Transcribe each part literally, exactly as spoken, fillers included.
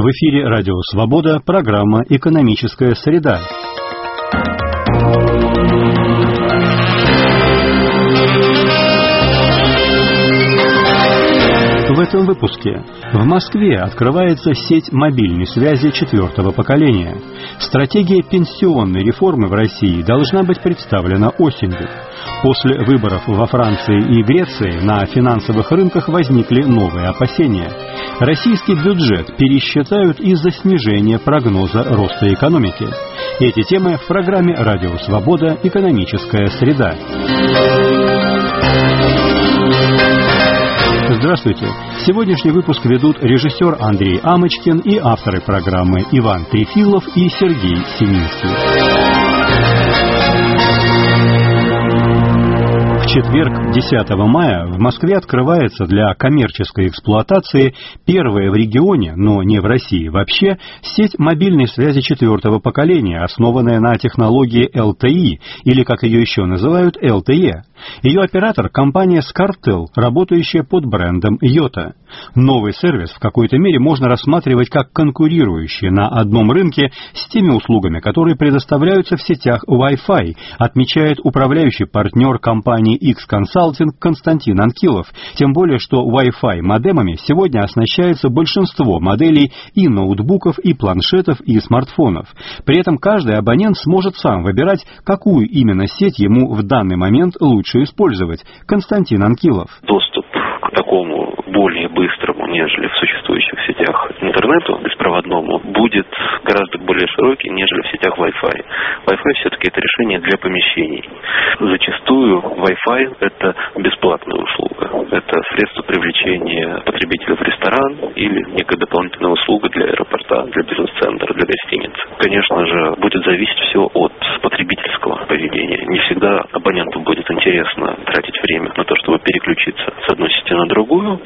В эфире Радио Свобода, программа «Экономическая среда». В этом выпуске. В Москве открывается сеть мобильной связи четвертого поколения. Стратегия пенсионной реформы в России должна быть представлена осенью. После выборов во Франции и Греции на финансовых рынках возникли новые опасения. Российский бюджет пересчитают из-за снижения прогноза роста экономики. Эти темы в программе «Радио Свобода. Экономическая среда». Здравствуйте! Сегодняшний выпуск ведут режиссер Андрей Амочкин и авторы программы Иван Трефилов и Сергей Семинский. В четверг, десятого мая, в Москве открывается для коммерческой эксплуатации первая в регионе, но не в России вообще, сеть мобильной связи четвертого поколения, основанная на технологии эл тэ и, или, как ее еще называют, эл тэ е. Ее оператор – компания Scartel, работающая под брендом Yota. Новый сервис в какой-то мере можно рассматривать как конкурирующий на одном рынке с теми услугами, которые предоставляются в сетях Wi-Fi, отмечает управляющий партнер компании X-Consulting Константин Анкилов. Тем более, что Wi-Fi модемами сегодня оснащается большинство моделей и ноутбуков, и планшетов, и смартфонов. При этом каждый абонент сможет сам выбирать, какую именно сеть ему в данный момент лучше использовать. Константин Анкилов. Доступ к такому более быстрому, нежели в существующих сетях интернету беспроводному, будет гораздо более широкий, нежели в сетях Wi-Fi. Wi-Fi все-таки это решение для помещений. Зачастую Wi-Fi это бесплатная услуга. Это средство привлечения потребителя в ресторан или некая дополнительная услуга для аэропорта, для бизнес-центра, для гостиницы. Конечно же, будет зависеть все от потребительского поведения. Не всегда абоненту будет интересно тратить время на то, чтобы переключиться с одной сети на другую,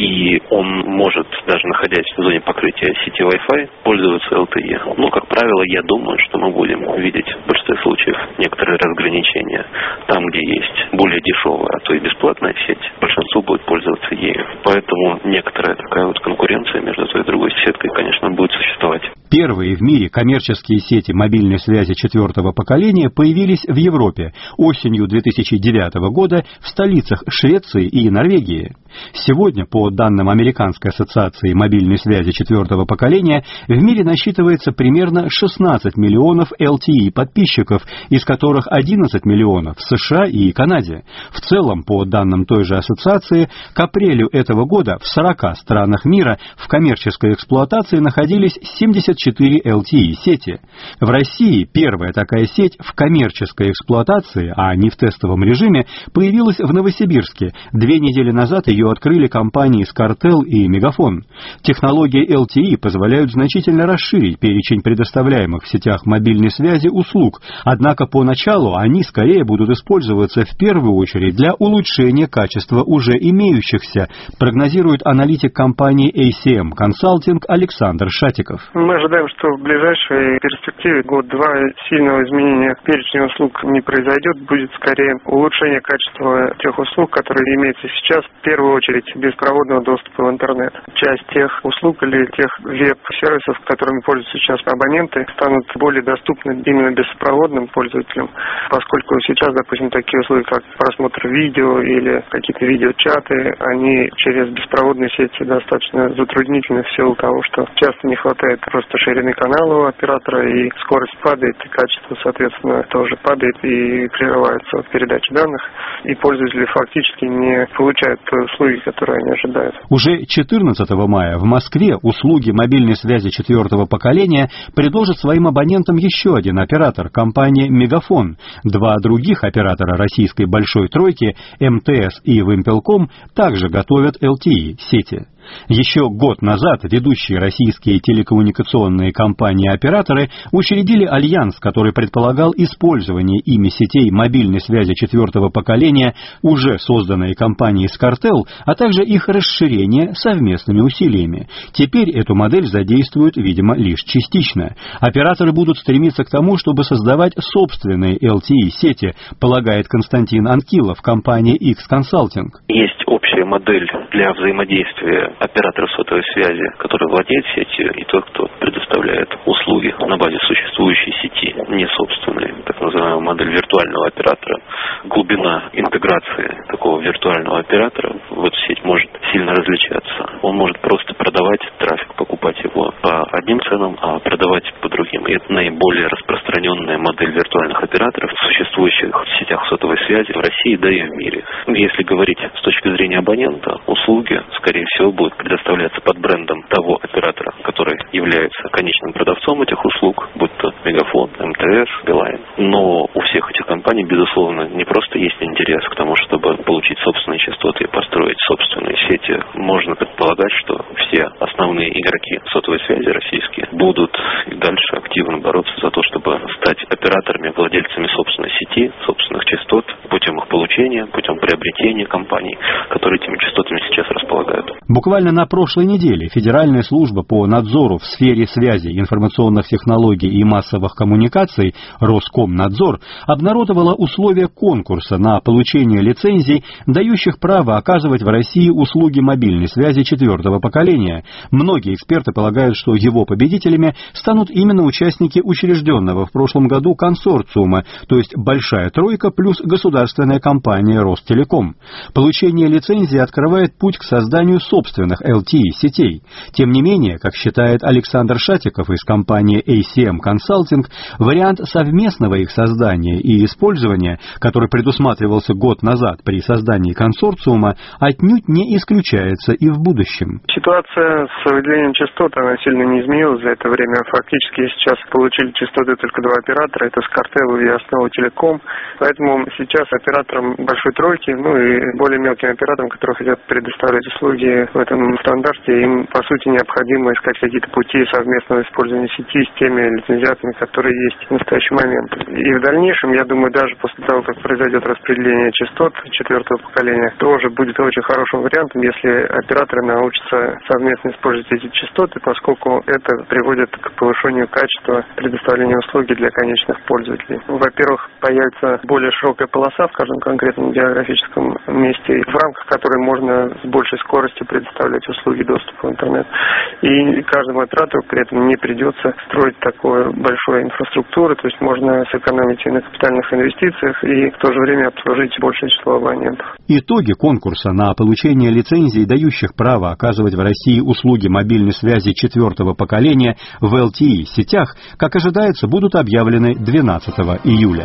и он может, даже находясь в зоне покрытия сети Wi-Fi, пользоваться эл тэ е. Но, как правило, я думаю, что мы будем видеть в большинстве случаев некоторые разграничения. Там, где есть более дешевая, а то и бесплатная сеть, большинство будет пользоваться ею. Поэтому некоторая такая вот конкуренция между той и другой сеткой, конечно, будет существовать. Первые в мире коммерческие сети мобильной связи четвертого поколения появились в Европе осенью две тысячи девятого года в столицах Швеции и Норвегии. Сегодня, по данным Американской ассоциации мобильной связи четвертого поколения, в мире насчитывается примерно шестнадцать миллионов эл тэ и подписчиков, из которых одиннадцать миллионов в США и Канаде. В целом, по данным той же ассоциации, к апрелю этого года в сорока странах мира в коммерческой эксплуатации находились семьдесят четыре эл тэ и сети. В России первая такая сеть в коммерческой эксплуатации, а не в тестовом режиме, появилась в Новосибирске. Две недели назад ее открыли компании Scartel и Мегафон. Технологии эл тэ и позволяют значительно расширить перечень предоставляемых в сетях мобильной связи услуг, однако поначалу они скорее будут использоваться в первую очередь для улучшения качества уже имеющихся, прогнозирует аналитик компании эй си эм Consulting Александр Шатиков. Мы ожидаем, что в ближайшей перспективе год-два сильного изменения перечня услуг не произойдет, будет скорее улучшение качества тех услуг, которые имеются сейчас, в первую очередь беспроводного доступа в интернет. Часть тех услуг или тех веб-сервисов, которыми пользуются сейчас абоненты, станут более доступны именно беспроводным пользователям, поскольку сейчас, допустим, такие услуги, как просмотр видео или какие-то видеочаты, они через беспроводные сети достаточно затруднительны в силу того, что часто не хватает просто ширины канала у оператора, и скорость падает, и качество, соответственно, тоже падает, и прерывается передача данных, и пользователи фактически не получают услуги, которые они ожидают. Уже четырнадцатого мая в Москве услуги мобильной связи четвертого поколения предложит своим абонентам еще один оператор – компания Мегафон. Два других оператора российской большой тройки – эм тэ эс и Вимпелком также готовят эл тэ и сети. Еще год назад ведущие российские телекоммуникационные компании-операторы учредили альянс, который предполагал использование ими сетей мобильной связи четвертого поколения, уже созданной компанией Scartel, а также их расширение совместными усилиями. Теперь эту модель задействуют, видимо, лишь частично. Операторы будут стремиться к тому, чтобы создавать собственные эл тэ и-сети, полагает Константин Анкилов, компания X-Consulting. Есть общая модель для взаимодействия оператора сотовой связи, который владеет сетью, и тот, кто виртуального оператора. Глубина интеграции такого виртуального оператора в эту сеть может сильно различаться. Он может просто продавать трафик, покупать его по одним ценам, а продавать по другим. И это наиболее распространенная модель виртуальных операторов, существующих в сетях сотовой связи в России, да и в мире. Если говорить с точки зрения абонента, услуги, скорее всего, будут предоставляться под брендом того оператора, который является конечным продавцом этих услуг, будь то Мегафон, эм тэ эс, Билайн. Но у всех этих компаний, безусловно, не просто есть интерес к тому, чтобы получить собственные частоты и построить собственные сети. Можно предполагать, что все основные игроки сотовой связи российские будут и дальше активно бороться за то, чтобы стать операторами, владельцами собственной сети, собственных частот, путем их получения, путем приобретения компаний, которые этими частотами сейчас располагают. Буквально на прошлой неделе Федеральная служба по надзору в сфере связи, информационных технологий и массовых коммуникаций Роскомнадзор обнародовала условия конкурса на получение лицензий, дающих право оказывать в России услуги мобильной связи четвертого поколения. Многие эксперты полагают, что его победителями станут именно участники учрежденного в прошлом году консорциума, то есть «Большая тройка» плюс государственная компания «Ростелеком». Получение лицензии открывает путь к созданию собственных эл ти и-сетей. Тем не менее, как считает Александр Шатиков из компании эй си эм Consulting, вариант совместного их создания и использования, который предусматривался год назад при создании консорциума, отнюдь не исключается и в будущем. Ситуация с выделением частот, она сильно не изменилась за это время. Фактически сейчас получили частоты только два оператора, это Скартел и Основа Телеком. Поэтому сейчас операторам большой тройки, ну и более мелким операторам, которые хотят предоставлять услуги в этом стандарте, им по сути необходимо искать какие-то пути совместного использования сети с теми лицензиатами, которые есть в настоящий момент. И в дальнейшем, я думаю, даже после того, как произойдет распределение частот четвертого поколения, тоже будет очень хорошим вариантом, если операторы научатся совместно использовать эти частоты, поскольку это приводит к повышению качества предоставления услуги для конечных пользователей. Во-первых, появится более широкая полоса в каждом конкретном географическом месте, в рамках которой можно с большей скоростью предоставлять услуги доступа в интернет. И каждому оператору при этом не придется строить такую большую инфраструктуру, то есть можно сэкономить и на капитальных инвестициях, и в то же время обслужить большее число абонентов. Итоги конкурса на получение лицензий, дающих право оказывать в России услуги мобильной связи четвертого поколения в эл ти и-сетях, как ожидается, будут объявлены двенадцатого июля.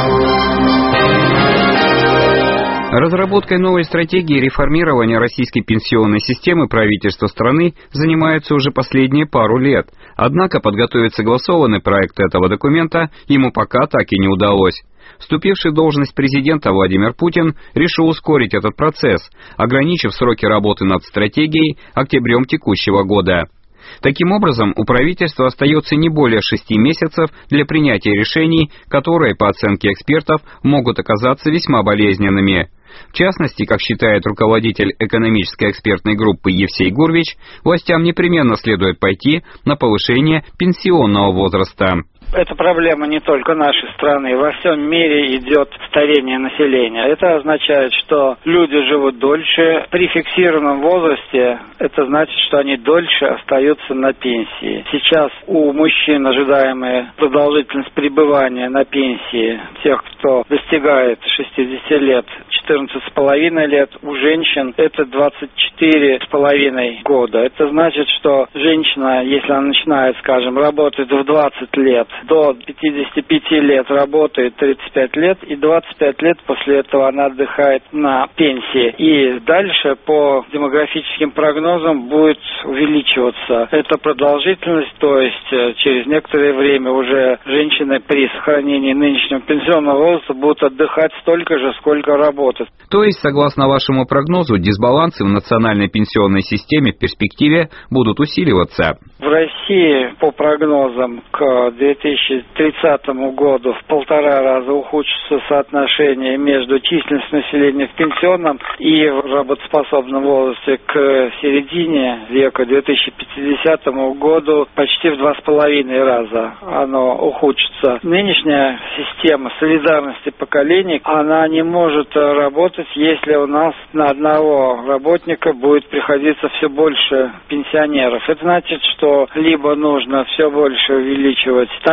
Разработкой новой стратегии реформирования российской пенсионной системы правительство страны занимается уже последние пару лет. Однако подготовить согласованный проект этого документа ему пока так и не удалось. Вступивший в должность президента Владимир Путин решил ускорить этот процесс, ограничив сроки работы над стратегией октябрем текущего года. Таким образом, у правительства остается не более шести месяцев для принятия решений, которые, по оценке экспертов, могут оказаться весьма болезненными. В частности, как считает руководитель экономической экспертной группы Евсей Гурвич, властям непременно следует пойти на повышение пенсионного возраста. Это проблема не только нашей страны. Во всем мире идет старение населения. Это означает, что люди живут дольше. При фиксированном возрасте это значит, что они дольше остаются на пенсии. Сейчас у мужчин ожидаемая продолжительность пребывания на пенсии тех, кто достигает шестидесяти лет, четырнадцать с половиной лет. У женщин это двадцать четыре с половиной года. Это значит, что женщина, если она начинает, скажем, работать в двадцать лет, до пятидесяти пяти лет работает тридцать пять лет, и двадцать пять лет после этого она отдыхает на пенсии. И дальше по демографическим прогнозам будет увеличиваться эта продолжительность, то есть через некоторое время уже женщины при сохранении нынешнего пенсионного возраста будут отдыхать столько же, сколько работают. То есть, согласно вашему прогнозу, дисбалансы в национальной пенсионной системе в перспективе будут усиливаться? В России, по прогнозам, к две тысячи тридцатому году в полтора раза ухудшится соотношение между численностью населения в пенсионном и в работоспособном возрасте. К середине века, две тысячи пятидесятому году, почти в два с половиной раза оно ухудшится. Нынешняя система солидарности поколений, она не может работать, если у нас на одного работника будет приходиться все больше пенсионеров. Это значит, что либо нужно все больше увеличивать стаж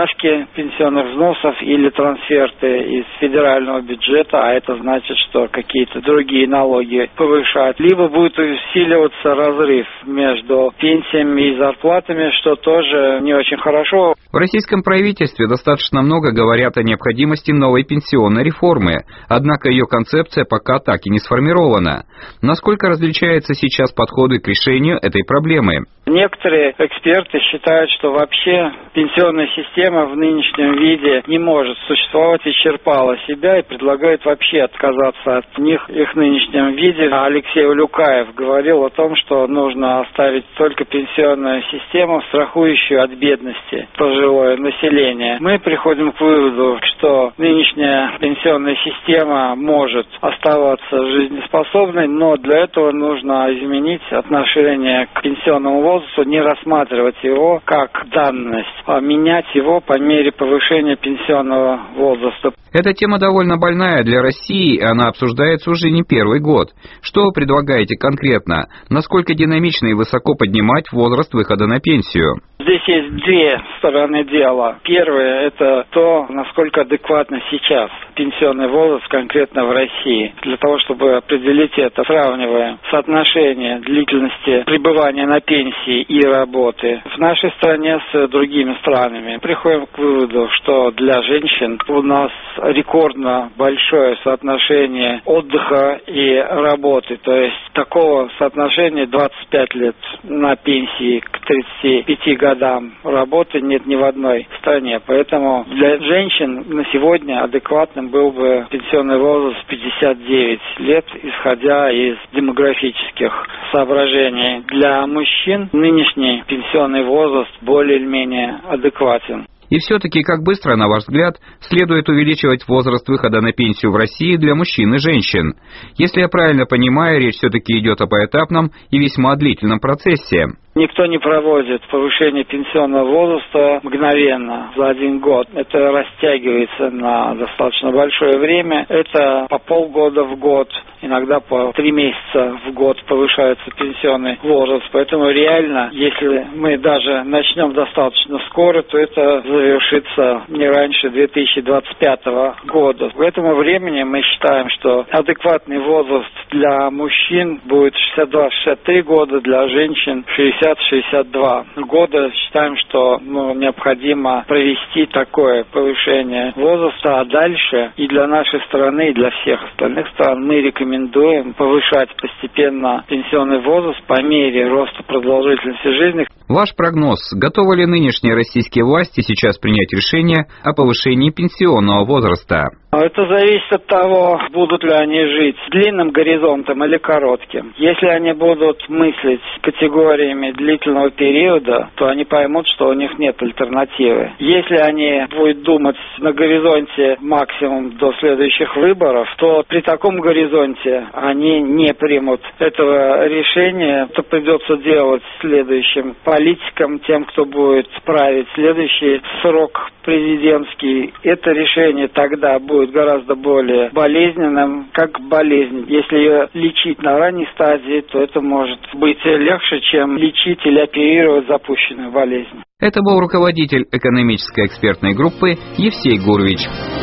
поблажки пенсионных взносов или трансферты из федерального бюджета, а это значит, что какие-то другие налоги повышать. Либо будет усиливаться разрыв между пенсиями и зарплатами, что тоже не очень хорошо. В российском правительстве достаточно много говорят о необходимости новой пенсионной реформы, однако ее концепция пока так и не сформирована. Насколько различаются сейчас подходы к решению этой проблемы? Некоторые эксперты считают, что вообще пенсионная система в нынешнем виде не может существовать, исчерпала себя и предлагают вообще отказаться от них в их нынешнем виде. Алексей Улюкаев говорил о том, что нужно оставить только пенсионную систему, страхующую от бедности пожилое население. Мы приходим к выводу, что нынешняя пенсионная система может оставаться жизнеспособной, но для этого нужно изменить отношение к пенсионному возрасту, не рассматривать его как данность, а менять его по мере повышения пенсионного возраста. Эта тема довольно больная для России, и она обсуждается уже не первый год. Что вы предлагаете конкретно? Насколько динамично и высоко поднимать возраст выхода на пенсию? Здесь есть две стороны дела. Первое – это то, насколько адекватно сейчас пенсионный возраст конкретно в России. Для того, чтобы определить это, сравнивая соотношение длительности пребывания на пенсии и работы в нашей стране с другими странами. Приходим к выводу, что для женщин у нас рекордно большое соотношение отдыха и работы. То есть такого соотношения двадцать пять лет на пенсии к тридцати пяти годам работы нет ни в одной стране. Поэтому для женщин на сегодня адекватным был бы пенсионный возраст пятьдесят девять лет, исходя из демографических соображений. Для мужчин нынешний пенсионный возраст более или менее адекватен. И все-таки, как быстро, на ваш взгляд, следует увеличивать возраст выхода на пенсию в России для мужчин и женщин? Если я правильно понимаю, речь все-таки идет о поэтапном и весьма длительном процессе. Никто не проводит повышение пенсионного возраста мгновенно, за один год. Это растягивается на достаточно большое время. Это по полгода в год, иногда по три месяца в год повышается пенсионный возраст. Поэтому реально, если мы даже начнем достаточно скоро, то это завершится не раньше две тысячи двадцать пятого года. К этому времени мы считаем, что адекватный возраст для мужчин будет шестьдесят два — шестьдесят три года, для женщин шестьдесят — шестьдесят два года. Считаем, что ну, необходимо провести такое повышение возраста, а дальше и для нашей страны, и для всех остальных стран мы рекомендуем повышать постепенно пенсионный возраст по мере роста продолжительности жизни. Ваш прогноз: готовы ли нынешние российские власти сейчас принять решение о повышении пенсионного возраста? Это зависит от того, будут ли они жить с длинным горизонтом или коротким. Если они будут мыслить категориями длительного периода, то они поймут, что у них нет альтернативы. Если они будут думать на горизонте максимум до следующих выборов, то при таком горизонте они не примут этого решения. Это придется делать следующим политикам, тем, кто будет править следующий срок президентский. Это решение тогда будет гораздо более болезненным, как болезнь. Если ее лечить на ранней стадии, то это может быть легче, чем лечить или оперировать запущенную болезнь. Это был руководитель экономической экспертной группы Евсей Гурвич.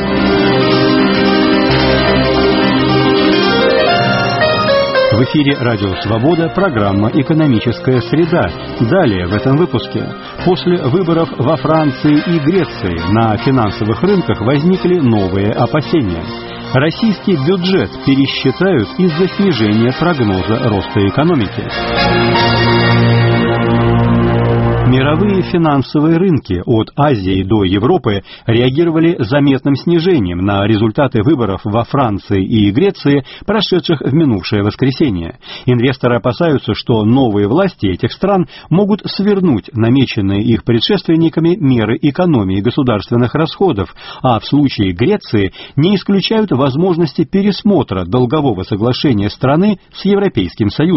В эфире «Радио Свобода» программа «Экономическая среда». Далее в этом выпуске. После выборов во Франции и Греции на финансовых рынках возникли новые опасения. Российский бюджет пересчитают из-за снижения прогноза роста экономики. Мировые финансовые рынки от Азии до Европы реагировали заметным снижением на результаты выборов во Франции и Греции, прошедших в минувшее воскресенье. Инвесторы опасаются, что новые власти этих стран могут свернуть намеченные их предшественниками меры экономии государственных расходов, а в случае Греции не исключают возможности пересмотра долгового соглашения страны с Европейским Союзом.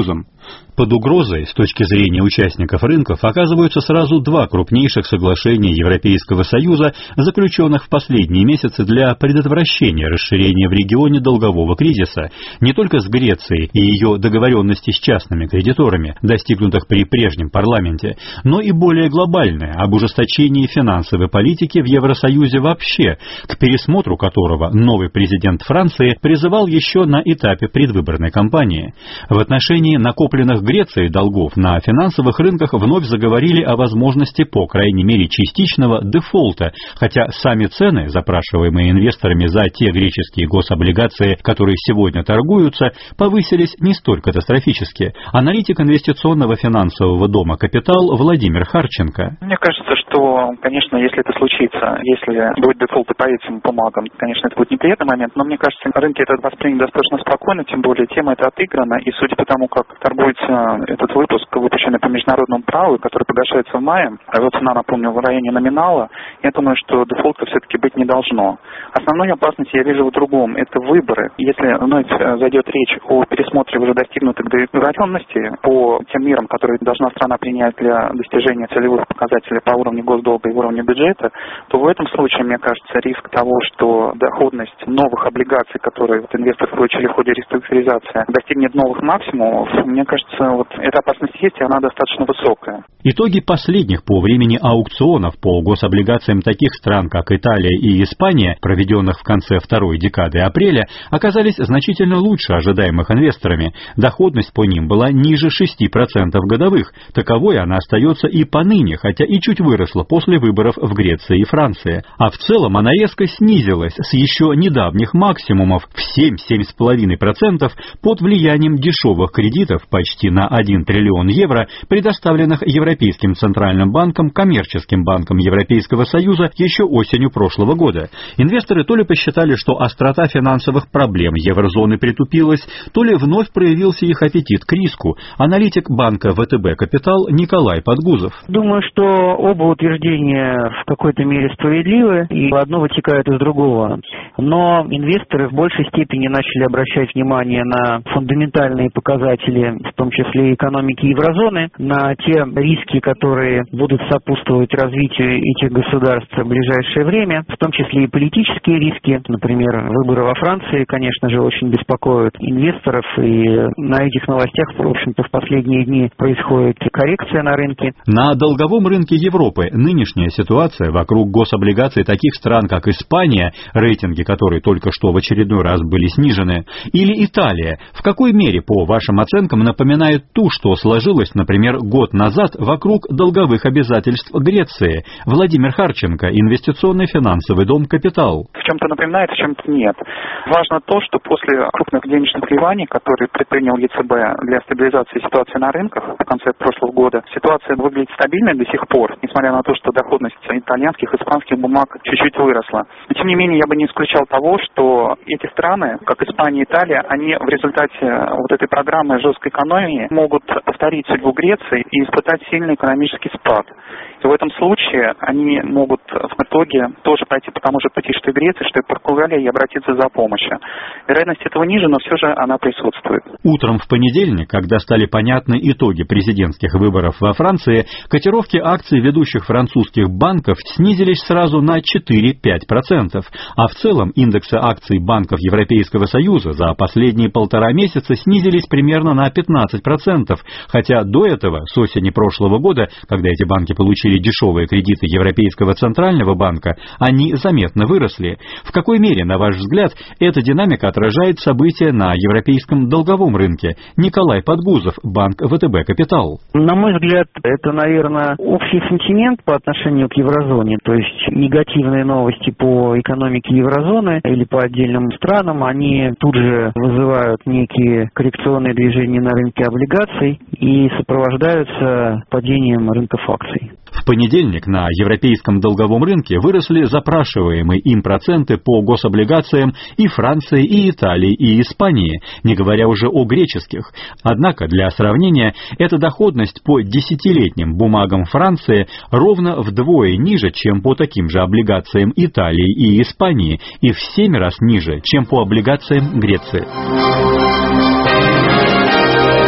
Под угрозой, с точки зрения участников рынков, оказываются сразу два крупнейших соглашения Европейского Союза, заключенных в последние месяцы для предотвращения расширения в регионе долгового кризиса, не только с Грецией и ее договоренности с частными кредиторами, достигнутых при прежнем парламенте, но и более глобальное, об ужесточении финансовой политики в Евросоюзе вообще, к пересмотру которого новый президент Франции призывал еще на этапе предвыборной кампании. В отношении накопленных Греции долгов на финансовых рынках вновь заговорили о возможности, по крайней мере частичного, дефолта, хотя сами цены, запрашиваемые инвесторами за те греческие гособлигации, которые сегодня торгуются, повысились не столь катастрофически. Аналитик инвестиционного финансового дома «Капитал» Владимир Харченко. Мне кажется, что, конечно, если это случится, если будет дефолт по этим бумагам, конечно, это будет неприятный момент, но мне кажется, рынки это восприняли достаточно спокойно, тем более тема эта отыграна, и судя по тому, как торгуется этот выпуск, выпущенный по международному праву, который погашается в мае, его цена, напомню, в районе номинала, я думаю, что дефолта все-таки быть не должно. Основную опасность я вижу в другом, это выборы. Если вновь зайдет речь о пересмотре уже достигнутых договоренностей по тем мерам, которые должна страна принять для достижения целевых показателей по уровню госдолга и уровню бюджета, то в этом случае, мне кажется, риск того, что доходность новых облигаций, которые вот инвесторы получили в ходе реструктуризации, достигнет новых максимумов, мне кажется, вот эта опасность есть, и она достаточно высокая. Итоги последних по времени аукционов по гособлигациям таких стран, как Италия и Испания, проведенных в конце второй декады апреля, оказались значительно лучше ожидаемых инвесторами. Доходность по ним была ниже шести процентов годовых. Таковой она остается и поныне, хотя и чуть выросла после выборов в Греции и Франции. А в целом она резко снизилась с еще недавних максимумов в семь — семь с половиной процентов под влиянием дешевых кредитов почти на один триллион евро, предоставленных Европейским Центральным банком коммерческим банкам Европейского Союза еще осенью прошлого года. Инвесторы то ли посчитали, что острота финансовых проблем еврозоны притупилась, то ли вновь проявился их аппетит к риску. Аналитик банка ВТБ «Капитал» Николай Подгузов. Думаю, что оба утверждения в какой-то мере справедливы, и одно вытекает из другого. Но инвесторы в большей степени начали обращать внимание на фундаментальные показатели, в том числе экономики еврозоны, на те риски, которые будут сопутствовать развитию этих государств в ближайшее время, в том числе и политические риски. Например, выборы во Франции, конечно же, очень беспокоят инвесторов, и на этих новостях, в общем-то, в последние дни происходит коррекция на рынке. На долговом рынке Европы нынешняя ситуация вокруг гособлигаций таких стран, как Испания, рейтинги которой только что в очередной раз были снижены, или Италия, в какой мере, по вашим оценкам, напоминает ту, что сложилось, например, год назад вокруг долговых обязательств Греции? Владимир Харченко, инвестиционный финансовый дом «Капитал». В чем-то напоминает, в чем-то нет. Важно то, что после крупных денежных вливаний, которые предпринял ЕЦБ для стабилизации ситуации на рынках в конце прошлого года, ситуация выглядит стабильной до сих пор, несмотря на то, что доходность итальянских, испанских бумаг чуть-чуть выросла. Но, тем не менее, я бы не исключал того, что эти страны, как Испания и Италия, они в результате вот этой программы жесткой экономии могут повторить судьбу Греции и испытать сильный экономический спад. И в этом случае они могут в итоге тоже пойти по тому же пути, что и Греция, что и Португалия, и обратиться за помощью. Вероятность этого ниже, но все же она присутствует. Утром в понедельник, когда стали понятны итоги президентских выборов во Франции, котировки акций ведущих французских банков снизились сразу на четыре — пять процентов, а в целом индексы акций банков Европейского Союза за последние полтора месяца снизились примерно на пятнадцать процентов, хотя до этого, с осени прошлого года, когда эти банки получили дешевые кредиты Европейского Центрального банка, они заметно выросли. В какой мере, на ваш взгляд, эта динамика отражает события на европейском долговом рынке? Николай Подгузов, банк ВТБ «Капитал». На мой взгляд, это, наверное, общий сентимент по отношению к еврозоне, то есть негативные новости по экономике еврозоны или по отдельным странам, они тут же вызывают некие коррекционные движения на рынке облигаций и сопровождаются падением рынков акций. В понедельник на европейском долговом рынке выросли запрашиваемые им проценты по гособлигациям и Франции, и Италии, и Испании, не говоря уже о греческих. Однако, для сравнения, эта доходность по десятилетним бумагам Франции ровно вдвое ниже, чем по таким же облигациям Италии и Испании, и в семь раз ниже, чем по облигациям Греции.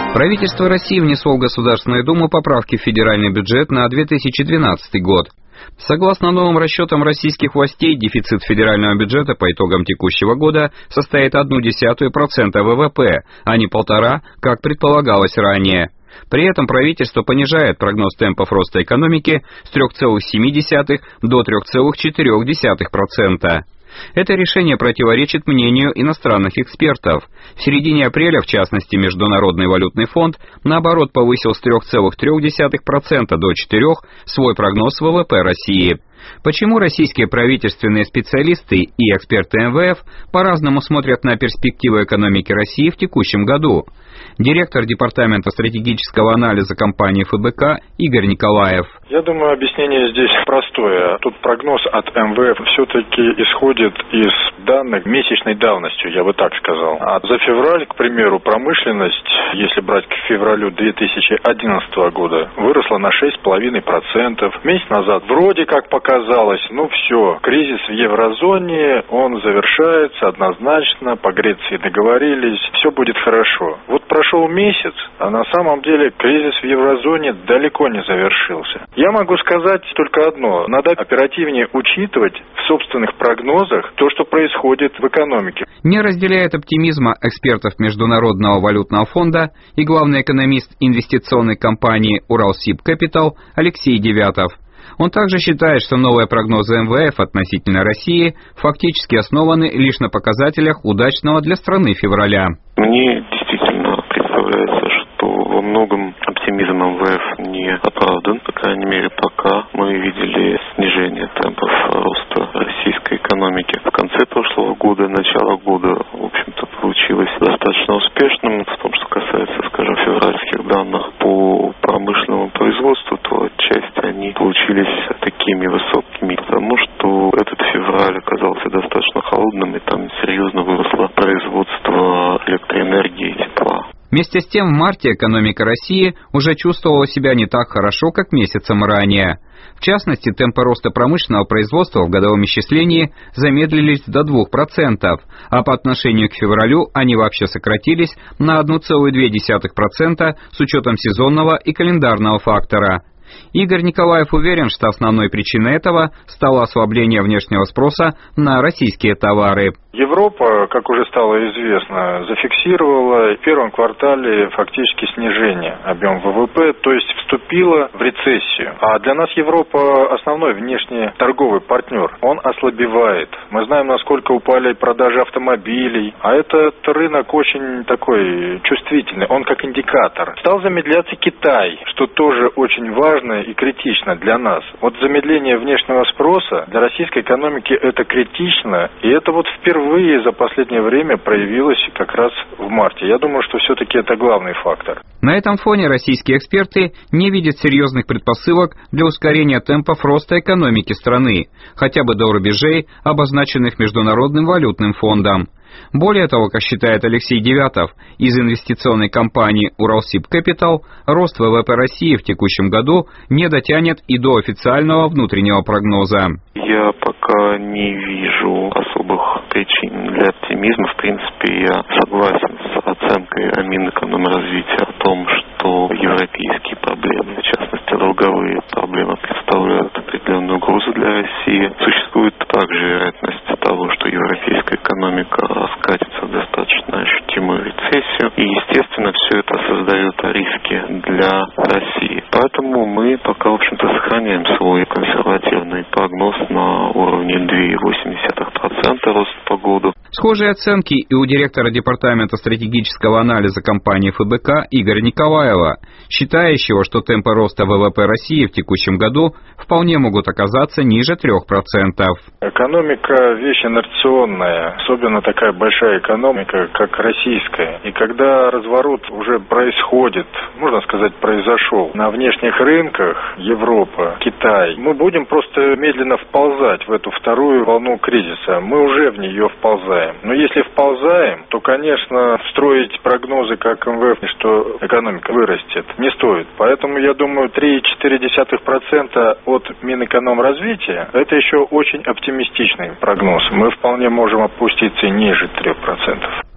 Правительство России внесло в Государственную Думу поправки в федеральный бюджет на две тысячи двенадцатый год. Согласно новым расчетам российских властей, дефицит федерального бюджета по итогам текущего года составит ноль целых одну десятую процента ВВП, а не полтора, как предполагалось ранее. При этом правительство понижает прогноз темпов роста экономики с трёх целых семи десятых до трёх целых четырёх десятых процента. Это решение противоречит мнению иностранных экспертов. В середине апреля, в частности, Международный валютный фонд, наоборот, повысил с трёх целых трёх десятых процента до четырёх процентов свой прогноз ВВП России. Почему российские правительственные специалисты и эксперты эм вэ эф по-разному смотрят на перспективы экономики России в текущем году? Директор Департамента стратегического анализа компании эф бэ ка Игорь Николаев. Я думаю, объяснение здесь простое. Тут прогноз от эм вэ эф все-таки исходит из данных месячной давностью, я бы так сказал. А за февраль, к примеру, промышленность, если брать к февралю две тысячи одиннадцатого года, выросла на шесть целых пять десятых процента. Месяц назад вроде как показалось, ну все, кризис в еврозоне, он завершается однозначно, по Греции договорились, все будет хорошо. Вот прошел месяц, а на самом деле кризис в еврозоне далеко не завершился. Я могу сказать только одно. Надо оперативнее учитывать в собственных прогнозах то, что происходит в экономике. Не разделяет оптимизма экспертов Международного валютного фонда и главный экономист инвестиционной компании «Уралсиб Капитал» Алексей Девятов. Он также считает, что новые прогнозы эм вэ эф относительно России фактически основаны лишь на показателях удачного для страны февраля. Мне действительно представляется, что во многом оптимизм эм вэ эф не оправдан. По крайней мере, пока мы видели снижение темпов роста российской экономики. В конце прошлого года, начало года, в общем-то, получилось достаточно успешным. В том, что касается, скажем, февральских данных по промышленному производству, то отчасти они получились такими высокими, потому что этот февраль оказался достаточно холодным, и там серьезно выросло производство электроэнергии и тепла. Вместе с тем, в марте экономика России уже чувствовала себя не так хорошо, как месяцем ранее. В частности, темпы роста промышленного производства в годовом исчислении замедлились до двух процентов, а по отношению к февралю они вообще сократились на одну целую две десятых процента с учетом сезонного и календарного фактора. Игорь Николаев уверен, что основной причиной этого стало ослабление внешнего спроса на российские товары. Европа, как уже стало известно, зафиксировала в первом квартале фактически снижение объема вэ вэ пэ, то есть вступила в рецессию. А для нас Европа основной внешний торговый партнер. Он ослабевает. Мы знаем, насколько упали продажи автомобилей, а этот рынок очень такой чувствительный, он как индикатор. Стал замедляться Китай, что тоже очень важно и критично для нас. Вот замедление внешнего спроса для российской экономики это критично, и это вот впервые Впервые за последнее время проявилось как раз в марте. Я думаю, что все-таки это главный фактор. На этом фоне российские эксперты не видят серьезных предпосылок для ускорения темпов роста экономики страны, хотя бы до рубежей, обозначенных Международным валютным фондом. Более того, как считает Алексей Девятов, из инвестиционной компании «Уралсиб Капитал» рост вэ вэ пэ России в текущем году не дотянет и до официального внутреннего прогноза. Я пока не вижу особых причин для оптимизма. В принципе, я согласен с оценкой Минэкономразвития о том, что европейские проблемы, в частности долговые проблемы, представляют определенную угрозу для России. Существует также вероятность того, что европейская экономика скатится в достаточно ощутимую рецессию. И, естественно, все это создает риски для России. Поэтому мы пока, в общем-то, сохраняем свой консервативный прогноз на уровне две целых восемь десятых процента роста по году. Схожие оценки и у директора Департамента стратегического анализа компании эф бэ ка Игоря Николаева, считающего, что темпы роста вэ вэ пэ России в текущем году вполне могут оказаться ниже трех процентов. Экономика – вещь инерционная, особенно такая большая экономика, как российская. И когда разворот уже происходит, можно сказать, произошел на внешних рынках, Европа, Китай, мы будем просто медленно вползать в эту вторую волну кризиса. Мы уже в нее вползаем. Но если вползаем, то, конечно, строить прогнозы, как эм вэ эф, что экономика вырастет, не стоит. Поэтому, я думаю, три целых четыре десятых процента от Минэкономразвития – это еще очень оптимистичный прогноз. Мы вполне можем опуститься ниже трех процентов.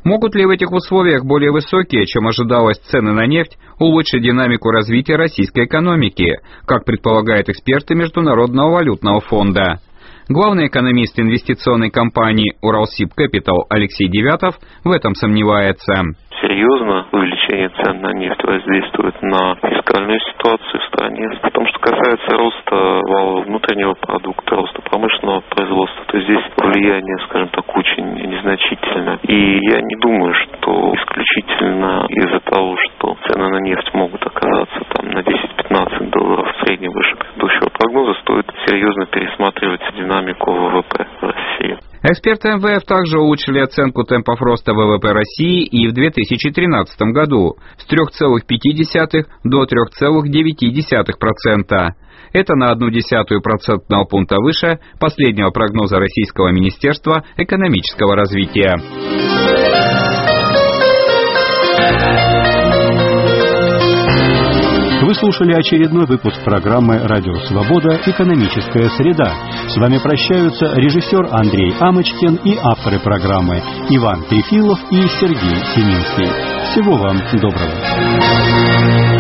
Могут ли в этих условиях более высокие, чем ожидалось, цены на нефть улучшить динамику развития российской экономики, как предполагают эксперты Международного валютного фонда? Главный экономист инвестиционной компании «Уралсиб Капитал» Алексей Девятов в этом сомневается. Серьезно увеличение цен на нефть воздействует на фискальную ситуацию в стране. Потому что касается роста валового внутреннего продукта, роста промышленного производства, то здесь влияние, скажем так, очень незначительно. И я не думаю, что исключительно из-за того, что цены на нефть могут оказаться там на десять-пятнадцать долларов в среднем выше предыдущего прогноза, стоит серьезно пересматривать динамику ВВП России. Эксперты эм вэ эф также улучшили оценку темпов роста ВВП России и в две тысячи тринадцатом году с трёх целых пяти десятых до трёх целых девяти десятых процента. Это на одну десятую процентного пункта выше последнего прогноза Российского Министерства экономического развития. Вы слушали очередной выпуск программы «Радио Свобода. Экономическая среда». С вами прощаются режиссер Андрей Амочкин и авторы программы Иван Трефилов и Сергей Семинский. Всего вам доброго.